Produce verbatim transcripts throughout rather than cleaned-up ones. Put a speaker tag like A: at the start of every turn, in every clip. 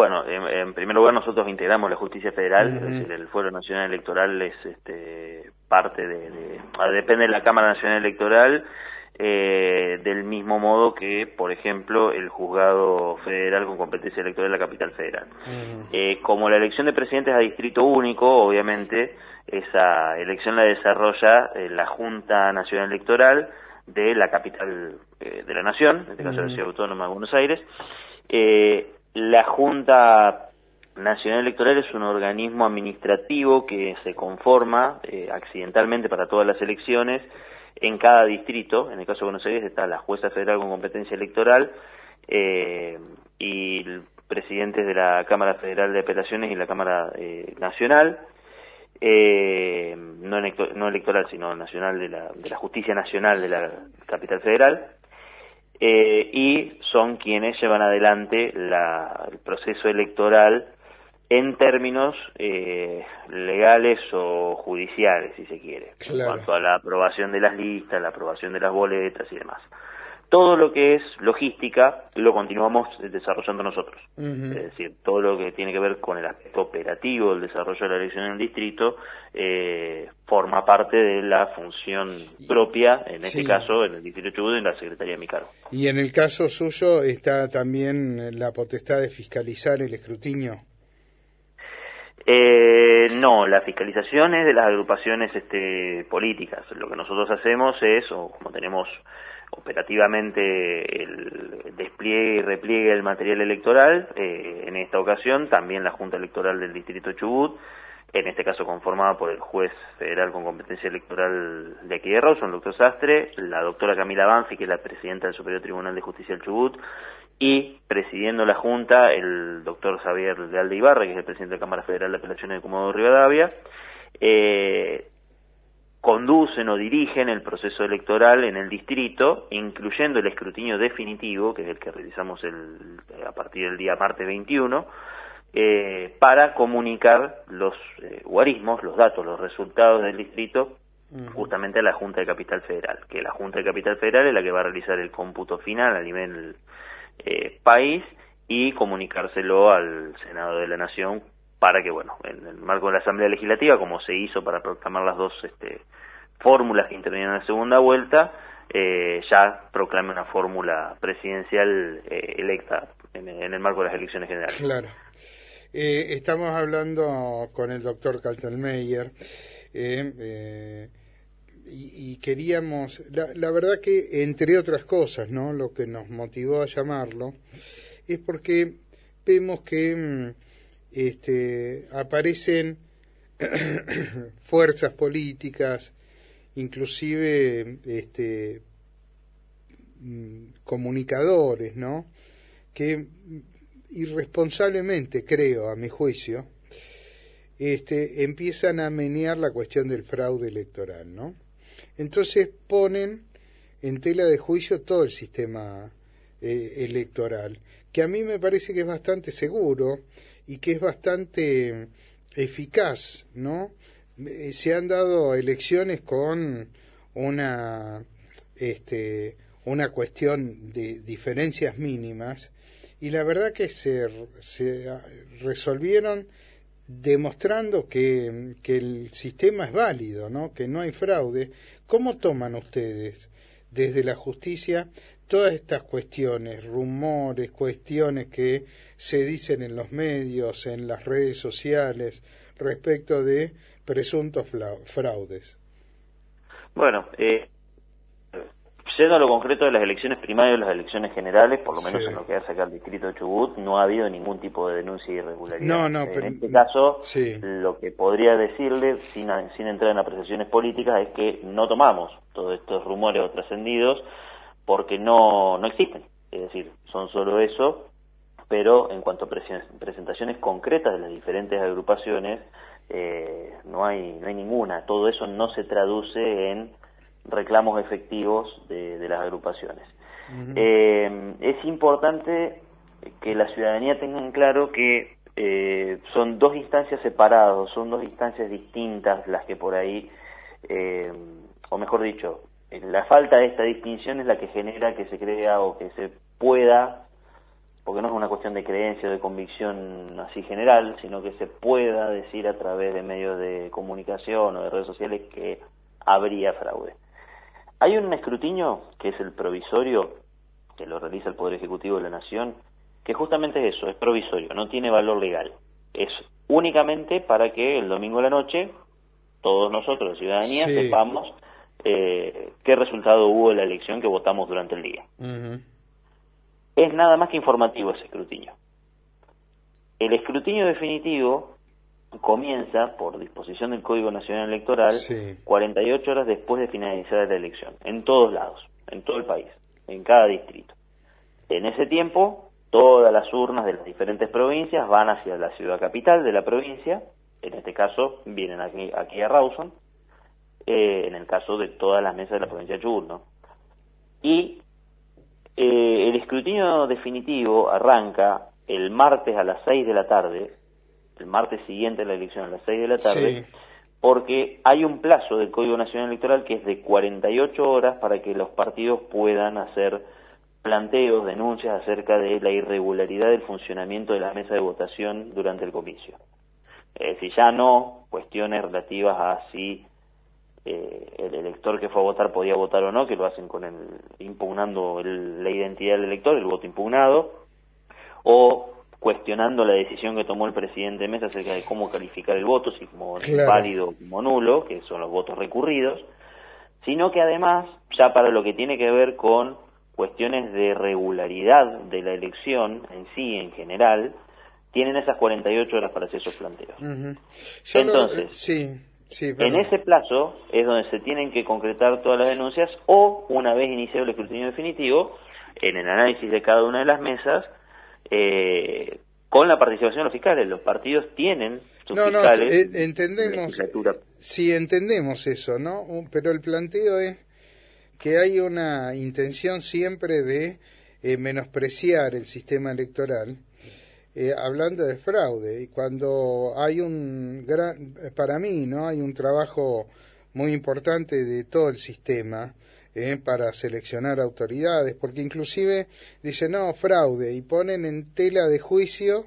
A: bueno, en, en primer lugar nosotros integramos la justicia federal,
B: Uh-huh.
A: es decir, el Fuero Nacional Electoral es este, parte de, de, depende de la Cámara Nacional Electoral, eh, del mismo modo que, por ejemplo, el Juzgado Federal con competencia electoral de la Capital Federal.
B: Uh-huh.
A: Eh, como la elección de presidentes a distrito único, obviamente, esa elección la desarrolla eh, la Junta Nacional Electoral de la capital eh, de la nación, en este caso uh-huh. la Ciudad Autónoma de Buenos Aires. Eh, la Junta Nacional Electoral es un organismo administrativo que se conforma eh, accidentalmente para todas las elecciones en cada distrito. En el caso de Buenos Aires está la jueza federal con competencia electoral eh, y presidentes de la Cámara Federal de Apelaciones y la Cámara eh, Nacional, eh, no, electo, no electoral, sino nacional de la, de la Justicia Nacional de la Capital Federal. Eh, y son quienes llevan adelante la, el proceso electoral en términos eh, legales o judiciales, si se quiere, claro. En cuanto a la aprobación de las listas, la aprobación de las boletas y demás. Todo lo que es logística lo continuamos desarrollando nosotros. Uh-huh. Es decir, todo lo que tiene que ver con el aspecto operativo del desarrollo de la elección en el distrito eh, forma parte de la función propia, en este sí. caso, en el distrito de Chubut, en la Secretaría de mi cargo.
B: Y en el caso suyo está también la potestad de fiscalizar el escrutinio.
A: Eh, no, la fiscalización es de las agrupaciones este, políticas. Lo que nosotros hacemos es, o como tenemos operativamente el despliegue y repliegue del material electoral, eh, en esta ocasión también la Junta Electoral del Distrito de Chubut, en este caso conformada por el juez federal con competencia electoral de aquí de Rawson, el doctor Sastre, la doctora Camila Banfi, que es la presidenta del Superior Tribunal de Justicia del Chubut, y presidiendo la Junta el doctor Xavier Leal de Ibarra, que es el presidente de la Cámara Federal de Apelaciones de Comodoro Rivadavia. eh, conducen o dirigen el proceso electoral en el distrito, incluyendo el escrutinio definitivo, que es el que realizamos el, a partir del día martes veintiuno, eh, para comunicar los eh, guarismos, los datos, los resultados del distrito, uh-huh. justamente a la Junta de Capital Federal, que la Junta de Capital Federal es la que va a realizar el cómputo final a nivel eh, país y comunicárselo al Senado de la Nación, para que, bueno, en el marco de la Asamblea Legislativa, como se hizo para proclamar las dos este, fórmulas que intervinieron en la segunda vuelta, eh, ya proclame una fórmula presidencial eh, electa en, en el marco de las elecciones generales.
B: Claro. Eh, estamos hablando con el doctor Kaltenmeyer eh, eh, y, y queríamos, la, la verdad que entre otras cosas, ¿no? Lo que nos motivó a llamarlo es porque vemos que Este, aparecen fuerzas políticas, inclusive este, comunicadores, ¿no? Que irresponsablemente, creo, a mi juicio, este, empiezan a menear la cuestión del fraude electoral, ¿no? Entonces ponen en tela de juicio todo el sistema eh, electoral, que a mí me parece que es bastante seguro y que es bastante eficaz, ¿no? Se han dado elecciones con una este una cuestión de diferencias mínimas y la verdad que se, se resolvieron demostrando que, que el sistema es válido, ¿no? Que no hay fraude. ¿Cómo toman ustedes desde la justicia todas estas cuestiones, rumores, cuestiones que se dicen en los medios, en las redes sociales, respecto de presuntos fraudes?
A: Bueno, eh, yendo a lo concreto de las elecciones primarias y las elecciones generales, por lo menos sí. en lo que hace acá al distrito de Chubut, no ha habido ningún tipo de denuncia de irregularidad.
B: No, no,
A: en
B: pero,
A: este caso,
B: sí.
A: lo que podría decirle, sin, sin entrar en apreciaciones políticas, es que no tomamos todos estos rumores o trascendidos porque no, no existen. Es decir, son solo eso, pero en cuanto a presentaciones concretas de las diferentes agrupaciones, eh, no hay no hay ninguna. Todo eso no se traduce en reclamos efectivos de, de las agrupaciones. Uh-huh. Eh, es importante que la ciudadanía tenga en claro que eh, son dos instancias separadas, son dos instancias distintas las que por ahí, eh, o mejor dicho, la falta de esta distinción es la que genera que se crea o que se pueda porque no es una cuestión de creencia o de convicción así general, sino que se pueda decir a través de medios de comunicación o de redes sociales que habría fraude. Hay un escrutinio, que es el provisorio, que lo realiza el Poder Ejecutivo de la Nación, que justamente es eso, es provisorio, no tiene valor legal. Es únicamente para que el domingo a la noche todos nosotros, la ciudadanía, sí. sepamos eh, qué resultado hubo de la elección que votamos durante el día. Uh-huh. Es nada más que informativo ese escrutinio. El escrutinio definitivo comienza, por disposición del Código Nacional Electoral, sí. cuarenta y ocho horas después de finalizar la elección, en todos lados, en todo el país, en cada distrito. En ese tiempo, todas las urnas de las diferentes provincias van hacia la ciudad capital de la provincia, en este caso vienen aquí, aquí a Rawson, eh, en el caso de todas las mesas de la provincia de Chubut, ¿no? Y eh, el escrutinio definitivo arranca el martes a las seis de la tarde, el martes siguiente a la elección a las seis de la tarde, sí. porque hay un plazo del Código Nacional Electoral que es de cuarenta y ocho horas para que los partidos puedan hacer planteos, denuncias acerca de la irregularidad del funcionamiento de la mesa de votación durante el comicio. Eh, si ya no, cuestiones relativas a si eh, el elector que fue a votar podía votar o no, que lo hacen con el impugnando el, la identidad del elector, el voto impugnado, o cuestionando la decisión que tomó el presidente de mesa acerca de cómo calificar el voto, si como claro. válido o como nulo, que son los votos recurridos, sino que además, ya para lo que tiene que ver con cuestiones de regularidad de la elección en sí, en general, tienen esas cuarenta y ocho horas para hacer esos planteos. Uh-huh. Entonces,
B: lo, sí, sí,
A: en ese plazo es donde se tienen que concretar todas las denuncias, o una vez iniciado el escrutinio definitivo, en el análisis de cada una de las mesas, eh, con la participación de los fiscales. Los partidos tienen sus
B: no,
A: fiscales.
B: No, eh, entendemos, sí, entendemos eso, ¿no? Pero el planteo es que hay una intención siempre de eh, menospreciar el sistema electoral, eh, hablando de fraude, y cuando hay un gran, para mí, ¿no? Hay un trabajo muy importante de todo el sistema eh, para seleccionar autoridades, porque inclusive dicen, no, fraude, y ponen en tela de juicio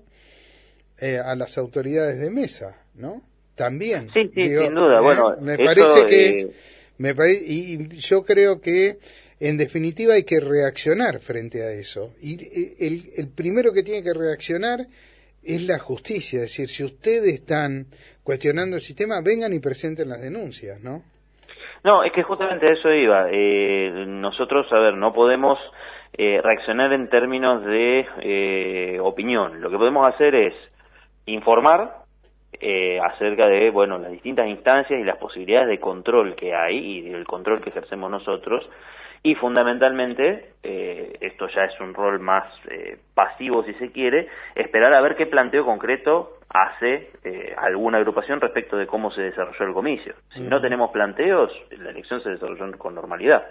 B: eh, a las autoridades de mesa, ¿no? También.
A: Sí, sí,
B: digo,
A: sin duda.
B: Eh,
A: bueno,
B: me
A: eso,
B: parece que...
A: Eh...
B: Me parece, y yo creo que en definitiva hay que reaccionar frente a eso. Y el, el primero que tiene que reaccionar es la justicia. Es decir, si ustedes están cuestionando el sistema, vengan y presenten las denuncias, ¿no?
A: No, es que justamente a eso iba. Eh, nosotros, a ver, no podemos eh, reaccionar en términos de eh, opinión. Lo que podemos hacer es informar Eh, acerca de, bueno, las distintas instancias y las posibilidades de control que hay y del control que ejercemos nosotros, y fundamentalmente, eh, esto ya es un rol más eh, pasivo si se quiere, esperar a ver qué planteo concreto hace eh, alguna agrupación respecto de cómo se desarrolló el comicio. Si uh-huh. no tenemos planteos, la elección se desarrolló con normalidad,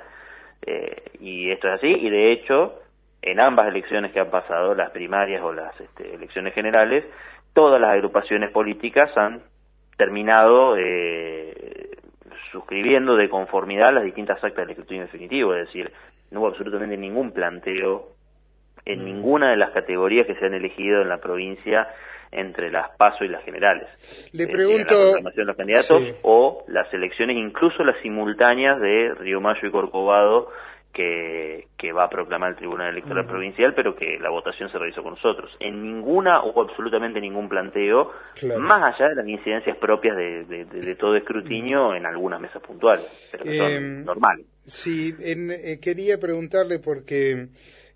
A: eh, y esto es así, y de hecho, en ambas elecciones que han pasado, las primarias o las este, elecciones generales, todas las agrupaciones políticas han terminado eh, suscribiendo de conformidad las distintas actas del escrutinio definitivo, es decir, no hubo absolutamente ningún planteo en mm. ninguna de las categorías que se han elegido en la provincia entre las PASO y las generales.
B: Le pregunto...
A: La proclamación de los candidatos sí. o las elecciones, incluso las simultáneas de Río Mayo y Corcovado, que, que va a proclamar el Tribunal Electoral uh-huh. Provincial, pero que la votación se realizó con nosotros. En ninguna hubo absolutamente ningún planteo, claro. más allá de las incidencias propias de, de, de, de todo escrutinio uh-huh. en algunas mesas puntuales, pero que son eh, normales.
B: Sí, en, eh, quería preguntarle porque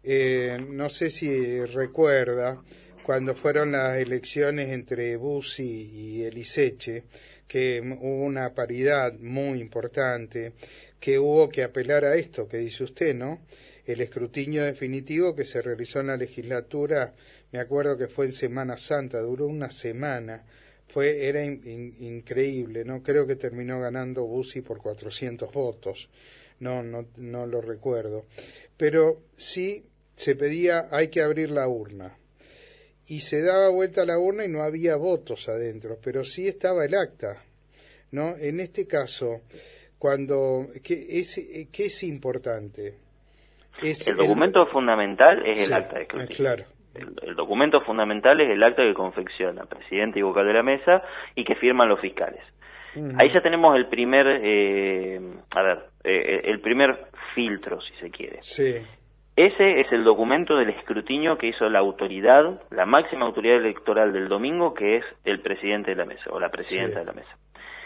B: eh, no sé si recuerda cuando fueron las elecciones entre Bussi y Eliseche, que hubo una paridad muy importante, que hubo que apelar a esto que dice usted, ¿no? El escrutinio definitivo que se realizó en la legislatura, me acuerdo que fue en Semana Santa, duró una semana, fue era in, in, increíble, ¿no? Creo que terminó ganando Bussi por cuatrocientos votos, no, no, no lo recuerdo, pero sí se pedía, hay que abrir la urna, y se daba vuelta a la urna y no había votos adentro, pero sí estaba el acta, ¿no? En este caso, cuando ¿qué es, qué es importante? Es
A: el documento
B: el,
A: fundamental es
B: sí,
A: el acta de escrutinio.
B: Claro,
A: El, el documento fundamental es el acta que confecciona presidente y vocal de la mesa y que firman los fiscales. Uh-huh. Ahí ya tenemos el primer, eh, a ver, eh, el primer filtro, si se quiere.
B: Sí.
A: Ese es el documento del escrutinio que hizo la autoridad, la máxima autoridad electoral del domingo, que es el presidente de la mesa o la presidenta sí. de la mesa.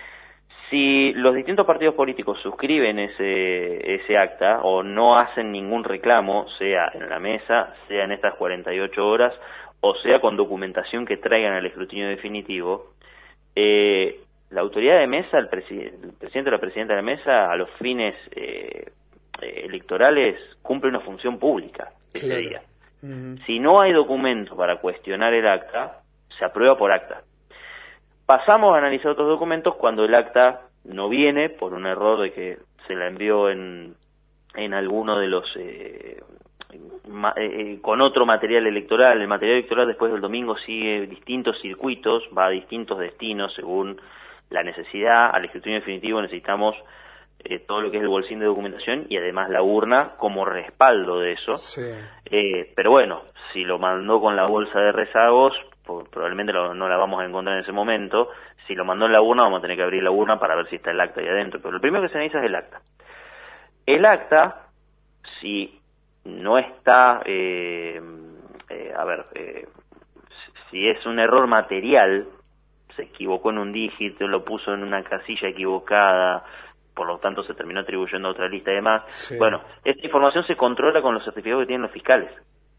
A: Si los distintos partidos políticos suscriben ese, ese acta o no hacen ningún reclamo, sea en la mesa, sea en estas cuarenta y ocho horas, o sea con documentación que traigan al escrutinio definitivo, eh, la autoridad de mesa, el, presi el presidente o la presidenta de la mesa, a los fines eh, electorales, cumple una función pública ese claro. día. Uh-huh. Si no hay documento para cuestionar el acta, se aprueba por acta. Pasamos a analizar otros documentos cuando el acta no viene por un error de que se la envió en, en alguno de los... Eh, ma, eh, con otro material electoral. El material electoral después del domingo sigue distintos circuitos, va a distintos destinos según la necesidad. Al escrutinio definitivo necesitamos eh, todo lo que es el bolsín de documentación y además la urna como respaldo de eso.
B: Sí.
A: Eh, pero bueno, si lo mandó con la bolsa de rezagos, probablemente lo, no la vamos a encontrar en ese momento. Si lo mandó en la urna, vamos a tener que abrir la urna para ver si está el acta ahí adentro. Pero lo primero que se necesita es el acta. El acta, si no está, eh, eh, a ver, eh, si es un error material, se equivocó en un dígito, lo puso en una casilla equivocada, por lo tanto se terminó atribuyendo a otra lista y demás. Sí. Bueno, esta información se controla con los certificados que tienen los fiscales.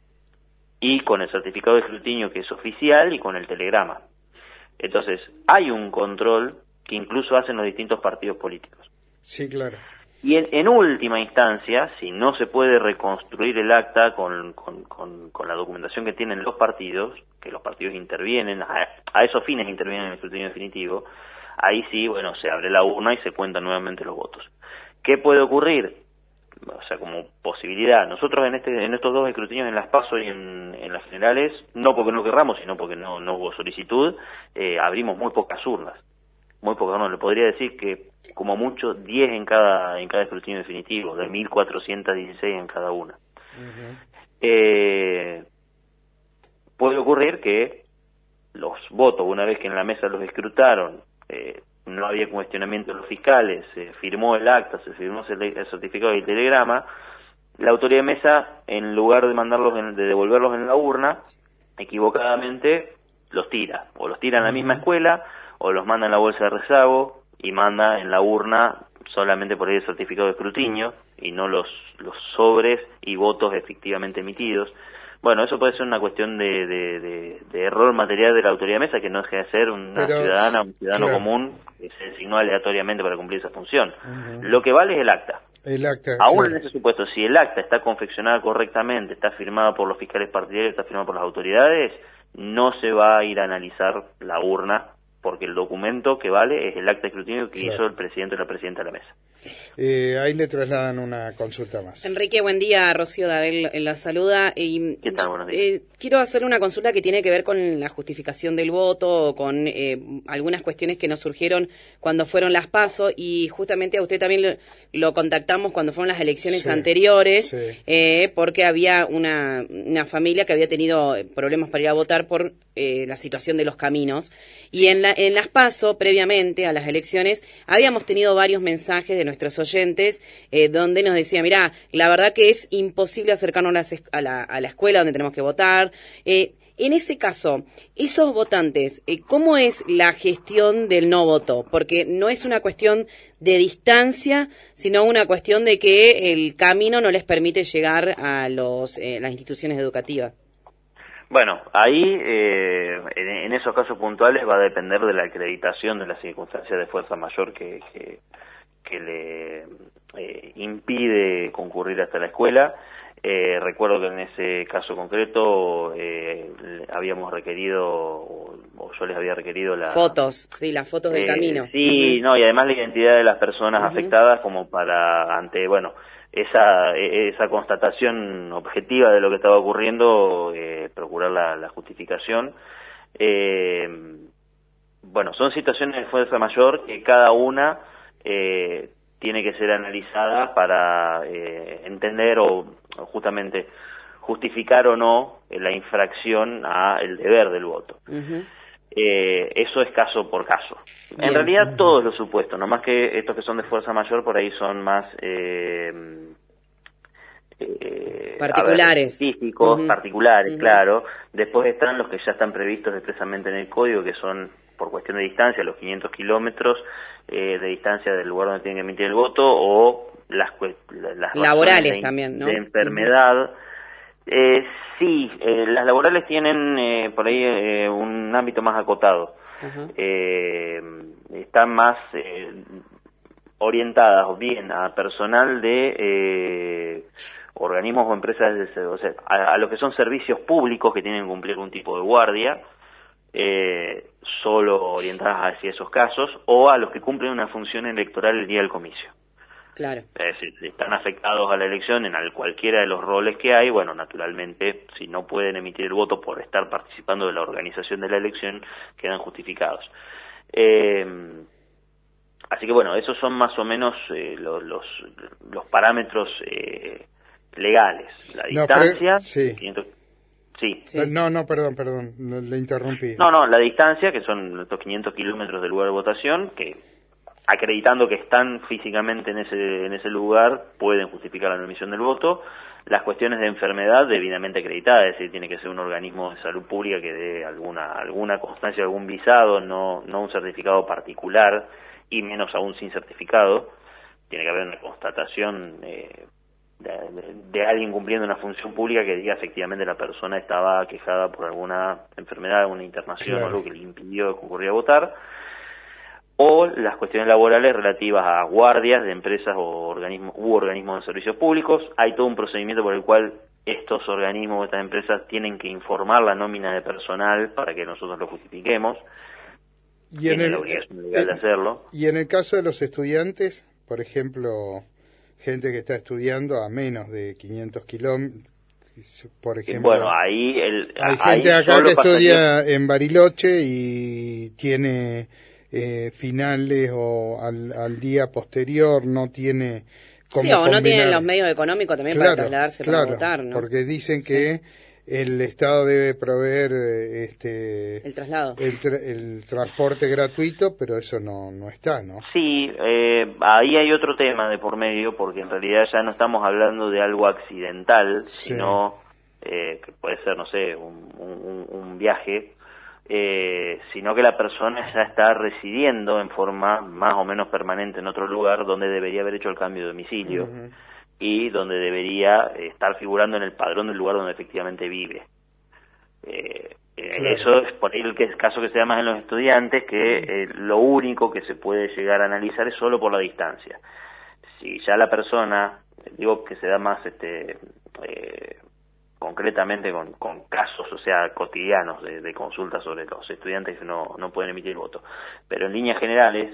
A: Y con el certificado de escrutinio que es oficial y con el telegrama. Entonces, hay un control que incluso hacen los distintos partidos políticos.
B: Sí, claro.
A: Y en, en última instancia, si no se puede reconstruir el acta con, con, con, con la documentación que tienen los partidos, que los partidos intervienen, a, a esos fines intervienen en el escrutinio definitivo, ahí sí, bueno, se abre la urna y se cuentan nuevamente los votos. ¿Qué puede ocurrir? O sea, como posibilidad. Nosotros en este en estos dos escrutinios, en las PASO y en, en las generales, no porque no querramos, sino porque no, no hubo solicitud, eh, abrimos muy pocas urnas. Muy pocas, no, le podría decir que como mucho diez en cada en cada escrutinio definitivo, de mil cuatrocientos dieciséis en cada una. Uh-huh. eh, puede ocurrir que los votos, una vez que en la mesa los escrutaron, eh, no había cuestionamiento de los fiscales, se firmó el acta, se firmó el certificado y el telegrama, la autoridad de mesa, en lugar de mandarlos, en, de devolverlos en la urna, equivocadamente los tira, o los tira en la misma escuela, o los manda en la bolsa de rezago, y manda en la urna solamente por ahí el certificado de escrutinio, y no los, los sobres y votos efectivamente emitidos. Bueno, eso puede ser una cuestión de, de, de, de error material de la autoridad de mesa, que no deja de ser una Pero, ciudadana, un ciudadano claro. común que se designó aleatoriamente para cumplir esa función. Uh-huh. Lo que vale es el acta.
B: El acta.
A: Aún
B: claro.
A: en ese supuesto, si el acta está confeccionada correctamente, está firmada por los fiscales partidarios, está firmada por las autoridades, no se va a ir a analizar la urna, porque el documento que vale es el acta de escrutinio que claro. hizo el presidente o la presidenta de la mesa.
B: Eh, ahí le trasladan una consulta más.
C: Enrique, buen día. Rocío Dabel la saluda. Y,
A: ¿Qué tal? Buenos días.
C: Eh, quiero hacer una consulta que tiene que ver con la justificación del voto, con eh, algunas cuestiones que nos surgieron cuando fueron las PASO, y justamente a usted también lo, lo contactamos cuando fueron las elecciones sí, anteriores, sí. Eh, porque había una, una familia que había tenido problemas para ir a votar por eh, la situación de los caminos. Y en, la, en las PASO, previamente a las elecciones, habíamos tenido varios mensajes de nuestros oyentes eh, donde nos decía, mirá, la verdad que es imposible acercarnos a la, a la, a la escuela donde tenemos que votar. Eh, en ese caso, esos votantes, eh, ¿cómo es la gestión del no voto? Porque no es una cuestión de distancia, sino una cuestión de que el camino no les permite llegar a los, eh, las instituciones educativas.
A: Bueno, ahí, eh, en, en esos casos puntuales va a depender de la acreditación de las circunstancias de fuerza mayor que, que, que le eh, impide concurrir hasta la escuela. Eh, recuerdo que en ese caso concreto eh, habíamos requerido, o, o yo les había requerido la...
C: Fotos, sí, las fotos del
A: eh,
C: camino.
A: Sí, uh-huh. no, y además la identidad de las personas uh-huh. afectadas como para, ante, bueno... esa esa constatación objetiva de lo que estaba ocurriendo, eh, procurar la, la justificación. Eh, bueno, son situaciones de fuerza mayor que cada una eh, tiene que ser analizada para eh, entender o, o justamente justificar o no la infracción a el deber del voto.
C: Uh-huh.
A: Eh, eso es caso por caso.
C: Bien.
A: En realidad todos los supuestos, nomás que estos que son de fuerza mayor por ahí son más eh, eh,
C: particulares,
A: específicos,
C: uh-huh.
A: particulares,
C: uh-huh.
A: claro. Después están los que ya están previstos expresamente en el código, que son por cuestión de distancia, los quinientos kilómetros eh, de distancia del lugar donde tienen que emitir el voto, o las, las
C: laborales
A: de,
C: también, ¿no?
A: de enfermedad. Uh-huh. Eh, sí, eh, las laborales tienen eh, por ahí eh, un ámbito más acotado. Uh-huh. eh, están más eh, orientadas bien a personal de eh, organismos o empresas, de, o sea, a, a lo que son servicios públicos que tienen que cumplir un tipo de guardia, eh, solo orientadas hacia esos casos, o a los que cumplen una función electoral el día del comicio.
C: Claro.
A: Es decir, si están afectados a la elección en cualquiera de los roles que hay, bueno, naturalmente, si no pueden emitir el voto por estar participando de la organización de la elección, quedan justificados. Eh, así que, bueno, esos son más o menos eh, los, los, los parámetros eh, legales. La distancia...
B: No, sí.
A: quinientos, sí.
B: No, no, perdón, perdón, le interrumpí.
A: No, no, la distancia, que son estos quinientos kilómetros del lugar de votación, que... acreditando que están físicamente en ese en ese lugar, pueden justificar la no emisión del voto. Las cuestiones de enfermedad debidamente acreditadas, es decir, tiene que ser un organismo de salud pública que dé alguna alguna constancia, algún visado, no no un certificado particular, y menos aún sin certificado. Tiene que haber una constatación eh, de, de, de alguien cumpliendo una función pública que diga efectivamente la persona estaba aquejada por alguna enfermedad, alguna internación, claro, o algo que le impidió concurrir a votar. O las cuestiones laborales relativas a guardias de empresas o organismos u organismos de servicios públicos. Hay todo un procedimiento por el cual estos organismos o estas empresas tienen que informar la nómina de personal para que nosotros lo justifiquemos.
B: Y en el,
A: la obligación legal de hacerlo.
B: Y en el caso de los estudiantes, por ejemplo, gente que está estudiando a menos de quinientos kilómetros, por ejemplo.
A: Bueno, ahí... El,
B: hay
A: ahí
B: gente acá que estudia
A: pasaría...
B: en Bariloche y tiene... Eh, finales o al, al día posterior, no tiene como
C: sí, o
B: combinar.
C: No tienen los medios económicos también, claro, para trasladarse
B: claro,
C: para votar, ¿no?
B: Porque dicen
C: sí.
B: que el Estado debe proveer este
C: el traslado,
B: el, tra el transporte gratuito, pero eso no no está, ¿no?
A: Sí, eh, ahí hay otro tema de por medio, porque en realidad ya no estamos hablando de algo accidental, sí. sino eh, que puede ser, no sé, un, un, un viaje. Eh, sino que la persona ya está residiendo en forma más o menos permanente en otro lugar donde debería haber hecho el cambio de domicilio uh-huh. y donde debería estar figurando en el padrón del lugar donde efectivamente vive. Eh, claro. Eso es por ahí el, que, el caso que se da más en los estudiantes, que eh, lo único que se puede llegar a analizar es solo por la distancia. Si ya la persona, digo que se da más este eh, concretamente con, con casos, o sea, cotidianos de, de consultas sobre los estudiantes que no, no pueden emitir voto. Pero en líneas generales,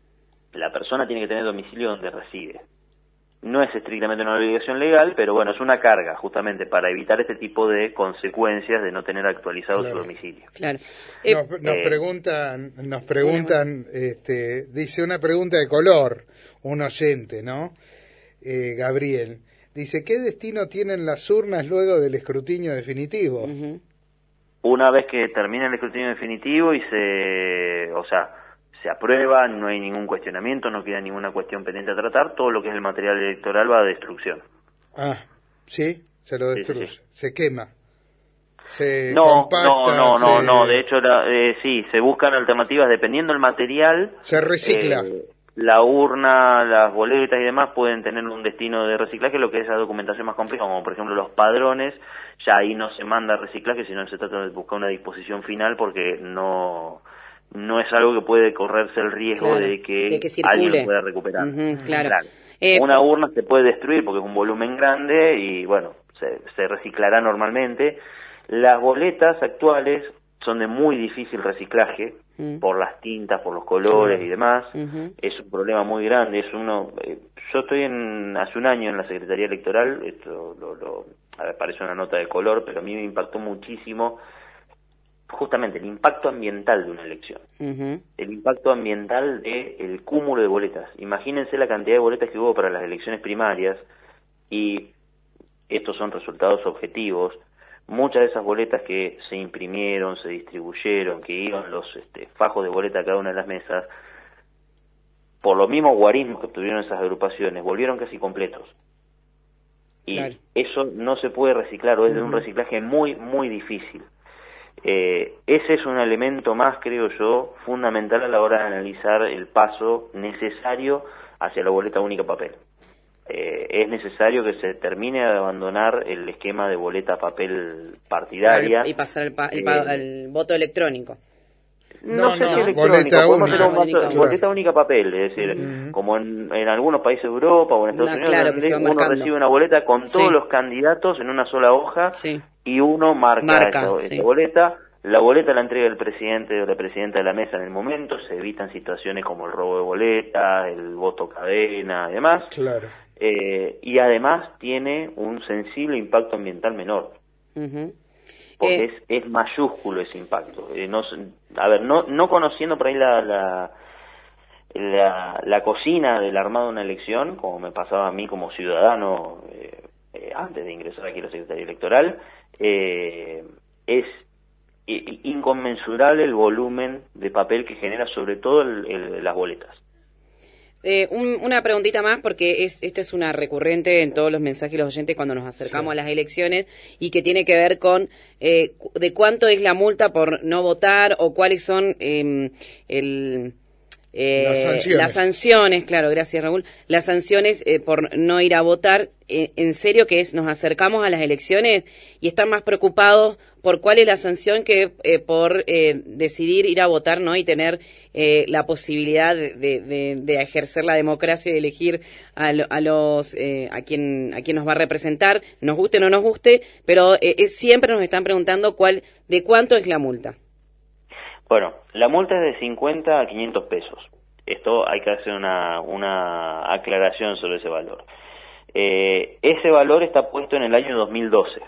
A: la persona tiene que tener domicilio donde reside. No es estrictamente una obligación legal, pero bueno, es una carga justamente para evitar este tipo de consecuencias de no tener actualizado claro. su domicilio.
C: Claro.
B: Eh, nos, nos eh, preguntan, nos preguntan, este, dice una pregunta de color, un oyente, ¿no? Eh, Gabriel. Dice, ¿qué destino tienen las urnas luego del escrutinio definitivo?
C: Uh-huh.
A: Una vez que termina el escrutinio definitivo y se, o sea, se aprueba, no hay ningún cuestionamiento, no queda ninguna cuestión pendiente a tratar, todo lo que es el material electoral va a destrucción.
B: Ah, ¿sí? Se lo destruye, sí, sí. Se quema. Se
A: no,
B: compacta,
A: no, no,
B: se...
A: no, no, de hecho, la, eh, sí, se buscan alternativas dependiendo del material.
B: Se recicla.
A: Eh, la urna, las boletas y demás pueden tener un destino de reciclaje, lo que es la documentación más compleja, como por ejemplo los padrones, ya ahí no se manda a reciclaje, sino se trata de buscar una disposición final, porque no no es algo que puede correrse el riesgo
C: claro,
A: de, que
C: de que
A: alguien lo pueda recuperar.
C: Uh-huh, claro.
A: claro.
C: Eh,
A: una urna se puede destruir porque es un volumen grande y bueno, se, se reciclará normalmente. Las boletas actuales son de muy difícil reciclaje, uh-huh. por las tintas, por los colores uh-huh. y demás. Uh-huh. Es un problema muy grande. Es uno. Eh, yo estoy en hace un año en la Secretaría Electoral. Esto lo, lo a ver, parece una nota de color, pero a mí me impactó muchísimo justamente el impacto ambiental de una elección. Uh-huh. El impacto ambiental de el cúmulo de boletas. Imagínense la cantidad de boletas que hubo para las elecciones primarias y estos son resultados objetivos. Muchas de esas boletas que se imprimieron, se distribuyeron, que iban los este, fajos de boleta a cada una de las mesas, por los mismos guarismos que obtuvieron esas agrupaciones, volvieron casi completos. Y claro, eso no se puede reciclar, o es de un reciclaje muy, muy difícil. Eh, ese es un elemento más, creo yo, fundamental a la hora de analizar el paso necesario hacia la boleta única papel. Eh, es necesario que se termine de abandonar el esquema de boleta papel partidaria.
C: Y pasar al, pa el, pa eh, el voto electrónico.
A: No, no sé no, si electrónico, boleta podemos hacer un boleta, boleta única papel, es decir, uh-huh. como en, en algunos países de Europa o en Estados no, Unidos, claro, donde uno marcando. recibe una boleta con sí. todos los candidatos en una sola hoja sí. y uno marca, marca esa, sí. esa boleta. La boleta la entrega el presidente o la presidenta de la mesa en el momento, se evitan situaciones como el robo de boleta, el voto cadena y demás.
B: Claro.
A: Eh, y además tiene un sensible impacto ambiental menor. Uh-huh. Porque eh, es, es mayúsculo ese impacto. Eh, no, a ver, no, no conociendo por ahí la, la, la, la cocina del armado de una elección, como me pasaba a mí como ciudadano eh, eh, antes de ingresar aquí a la Secretaría Electoral, eh, es inconmensurable el volumen de papel que genera sobre todo el, el, las boletas.
C: Eh, un, una preguntita más, porque es esta es una recurrente en todos los mensajes de los oyentes cuando nos acercamos sí. a las elecciones, y que tiene que ver con eh, de cuánto es la multa por no votar, o cuáles son eh, el, eh,
B: las, sanciones.
C: las sanciones, claro, gracias Raúl, las sanciones eh, por no ir a votar. Eh, en serio que es, nos acercamos a las elecciones y están más preocupados por cuál es la sanción que eh, por eh, decidir ir a votar, ¿no? Y tener eh, la posibilidad de, de, de ejercer la democracia y de elegir a, lo, a los eh, a quien a quien nos va a representar, nos guste o no nos guste, pero eh, es, siempre nos están preguntando cuál de cuánto es la multa.
A: Bueno, la multa es de cincuenta a quinientos pesos. Esto hay que hacer una, una aclaración sobre ese valor. Eh, ese valor está puesto en el año dos mil doce.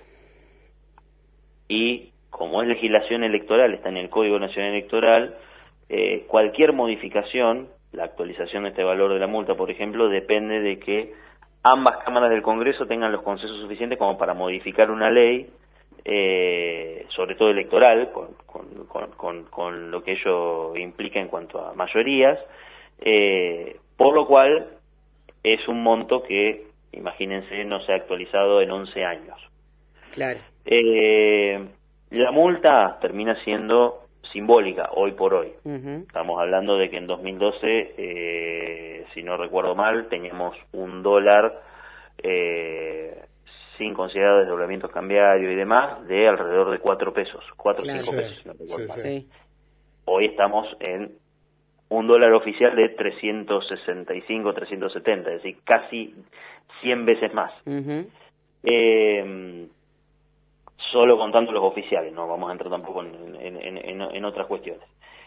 A: Y como es legislación electoral, está en el Código Nacional Electoral, eh, cualquier modificación, la actualización de este valor de la multa, por ejemplo, depende de que ambas cámaras del Congreso tengan los consensos suficientes como para modificar una ley, eh, sobre todo electoral, con, con, con, con, con lo que ello implica en cuanto a mayorías, eh, por lo cual es un monto que, imagínense, no se ha actualizado en once años.
C: Claro.
A: Eh, la multa termina siendo simbólica hoy por hoy. Uh-huh. Estamos hablando de que en dos mil doce, eh, si no recuerdo mal, teníamos un dólar eh, sin considerar desdoblamientos cambiarios y demás de alrededor de cuatro pesos, cuatro o claro. cinco sí, pesos, si no recuerdo sí, mal. Sí. Hoy estamos en un dólar oficial de trescientos sesenta y cinco, trescientos setenta, es decir, casi cien veces más. Uh-huh. Eh, solo contando los oficiales, no vamos a entrar tampoco en, en, en, en otras cuestiones.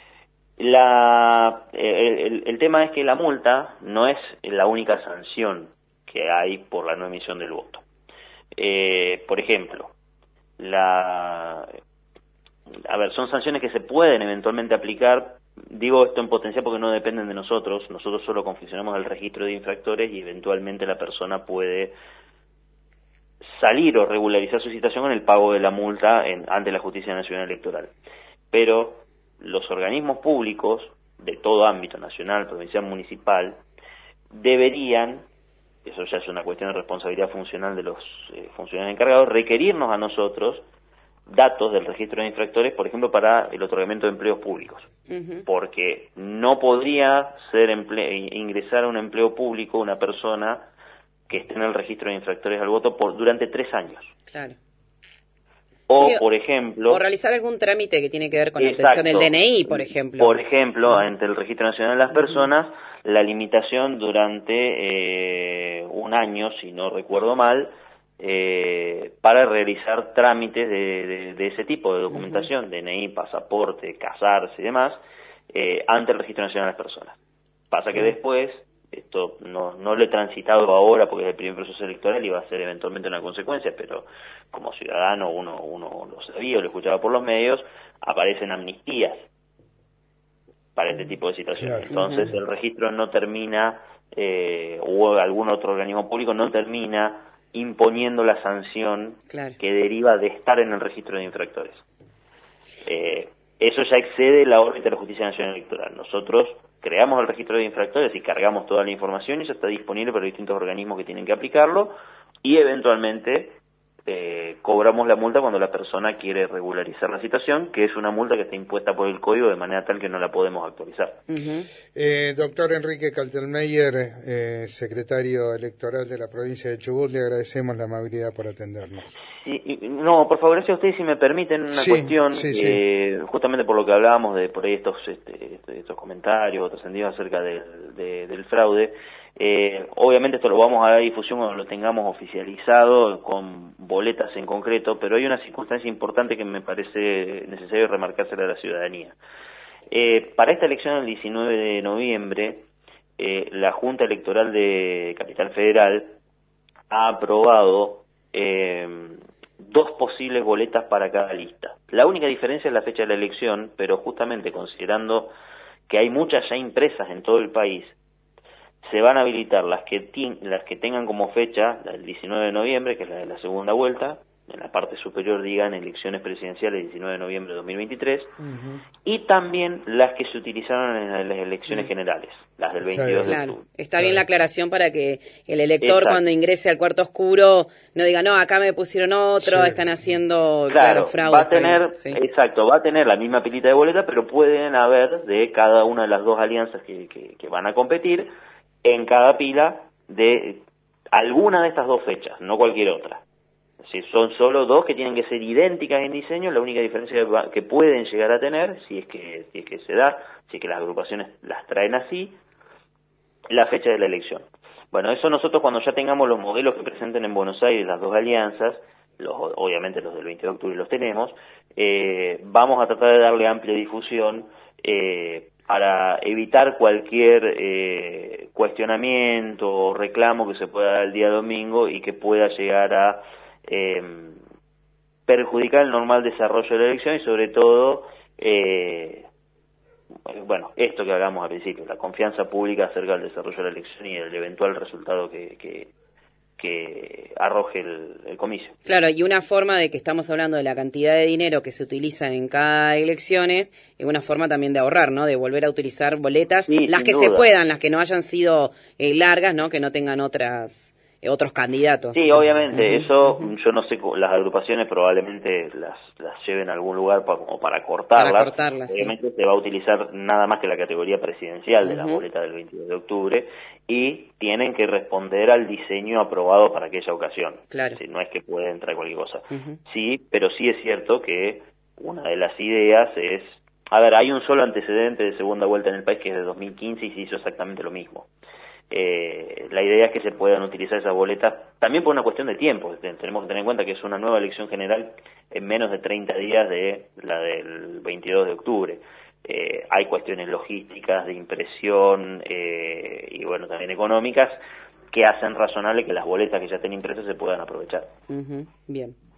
A: La, el, el tema es que la multa no es la única sanción que hay por la no emisión del voto. Eh, por ejemplo, la, a ver, son sanciones que se pueden eventualmente aplicar. Digo esto en potencial porque no dependen de nosotros. Nosotros solo confeccionamos el registro de infractores y eventualmente la persona puede salir o regularizar su situación con el pago de la multa en, ante la Justicia Nacional Electoral. Pero los organismos públicos de todo ámbito, nacional, provincial, municipal, deberían, eso ya es una cuestión de responsabilidad funcional de los eh, funcionarios encargados, requerirnos a nosotros datos del registro de infractores, por ejemplo, para el otorgamiento de empleos públicos. Uh-huh. Porque no podría ser emple- ingresar a un empleo público una persona que esté en el registro de infractores al voto por durante tres años.
C: Claro.
A: O,
C: sí,
A: por ejemplo...
C: O realizar algún trámite que tiene que ver con exacto, la obtención del D N I, por ejemplo.
A: Por ejemplo, uh-huh. ante el Registro Nacional de las Personas, uh-huh. la limitación durante eh, un año, si no recuerdo mal, eh, para realizar trámites de, de, de ese tipo de documentación, uh-huh. D N I, pasaporte, casarse y demás, eh, ante el Registro Nacional de las Personas. Pasa que uh-huh. después... Esto no, no lo he transitado ahora porque es el primer proceso electoral y va a ser eventualmente una consecuencia, pero como ciudadano uno, uno lo sabía o lo escuchaba por los medios, aparecen amnistías para este tipo de situaciones. Claro. Entonces uh-huh. el registro no termina, eh, o algún otro organismo público no termina imponiendo la sanción
C: claro.
A: que deriva de estar en el registro de infractores. Eh, eso ya excede la órbita de la Justicia Nacional Electoral. Nosotros creamos el registro de infractores y cargamos toda la información y ya está disponible para los distintos organismos que tienen que aplicarlo, y eventualmente eh, cobramos la multa cuando la persona quiere regularizar la situación, que es una multa que está impuesta por el código de manera tal que no la podemos actualizar.
B: Uh-huh. eh, doctor Enrique Kaltenmeyer, eh, secretario electoral de la provincia de Chubut, le agradecemos la amabilidad por atendernos.
A: Sí, no, por favor, gracias a ustedes, si me permiten una
B: sí,
A: cuestión,
B: sí,
A: eh,
B: sí.
A: justamente por lo que hablábamos de por ahí estos este, estos comentarios, trascendidos acerca del, de, del fraude. Eh, obviamente esto lo vamos a dar difusión cuando lo tengamos oficializado con boletas en concreto, pero hay una circunstancia importante que me parece necesario remarcársela a la ciudadanía. Eh, para esta elección del diecinueve de noviembre, eh, la Junta Electoral de Capital Federal ha aprobado eh, dos posibles boletas para cada lista. La única diferencia es la fecha de la elección, pero justamente considerando que hay muchas ya impresas en todo el país, se van a habilitar las que, las que tengan como fecha el diecinueve de noviembre, que es la de la segunda vuelta, en la parte superior digan elecciones presidenciales diecinueve de noviembre de dos mil veintitrés, uh-huh. y también las que se utilizaron en las elecciones uh-huh. generales, las del veintidós
C: claro.
A: de octubre.
C: Está bien la aclaración para que el elector
A: Exacto.
C: cuando ingrese al cuarto oscuro no diga, no, acá me pusieron otro, sí. están haciendo
A: claro,
C: claro fraude.
A: Va a tener,
C: sí.
A: exacto, va a tener la misma pilita de boleta, pero pueden haber de cada una de las dos alianzas que, que, que van a competir en cada pila de alguna de estas dos fechas, no cualquier otra. Si son solo dos que tienen que ser idénticas en diseño, la única diferencia que pueden llegar a tener, si es que si es que se da, si es que las agrupaciones las traen así, la fecha de la elección. Bueno, eso nosotros cuando ya tengamos los modelos que presenten en Buenos Aires las dos alianzas, los, obviamente los del veintidós de octubre los tenemos, eh, vamos a tratar de darle amplia difusión eh, para evitar cualquier eh, cuestionamiento o reclamo que se pueda dar el día domingo y que pueda llegar a eh, perjudicar el normal desarrollo de la elección y sobre todo, eh, bueno, esto que hablamos al principio, la confianza pública acerca del desarrollo de la elección y el eventual resultado que, que, que arroje el, el comicio.
C: Claro, y una forma de que estamos hablando de la cantidad de dinero que se utilizan en cada elecciones, es una forma también de ahorrar, ¿no? De volver a utilizar boletas,
A: sí,
C: las que
A: duda.
C: se puedan, las que no hayan sido eh, largas, ¿no? Que no tengan otras eh, otros candidatos.
A: Sí, obviamente,
C: uh-huh,
A: eso
C: uh-huh.
A: yo no sé, las agrupaciones probablemente las, las lleven a algún lugar para, como para cortarlas.
C: Para cortarlas,
A: obviamente
C: sí.
A: se va a utilizar nada más que la categoría presidencial de uh-huh. la boleta del veintidós de octubre y tienen que responder al diseño aprobado para aquella ocasión.
C: Claro.
A: Es decir, no es que puede entrar cualquier cosa.
C: Uh-huh.
A: Sí, pero sí es cierto que una de las ideas es, a ver, hay un solo antecedente de segunda vuelta en el país que es de dos mil quince y se hizo exactamente lo mismo. Eh, la idea es que se puedan utilizar esas boletas también por una cuestión de tiempo. Tenemos que tener en cuenta que es una nueva elección general en menos de treinta días de la del veintidós de octubre. Eh, hay cuestiones logísticas, de impresión eh, y bueno, también económicas que hacen razonable que las boletas que ya estén impresas se puedan aprovechar.
C: Uh-huh. Bien.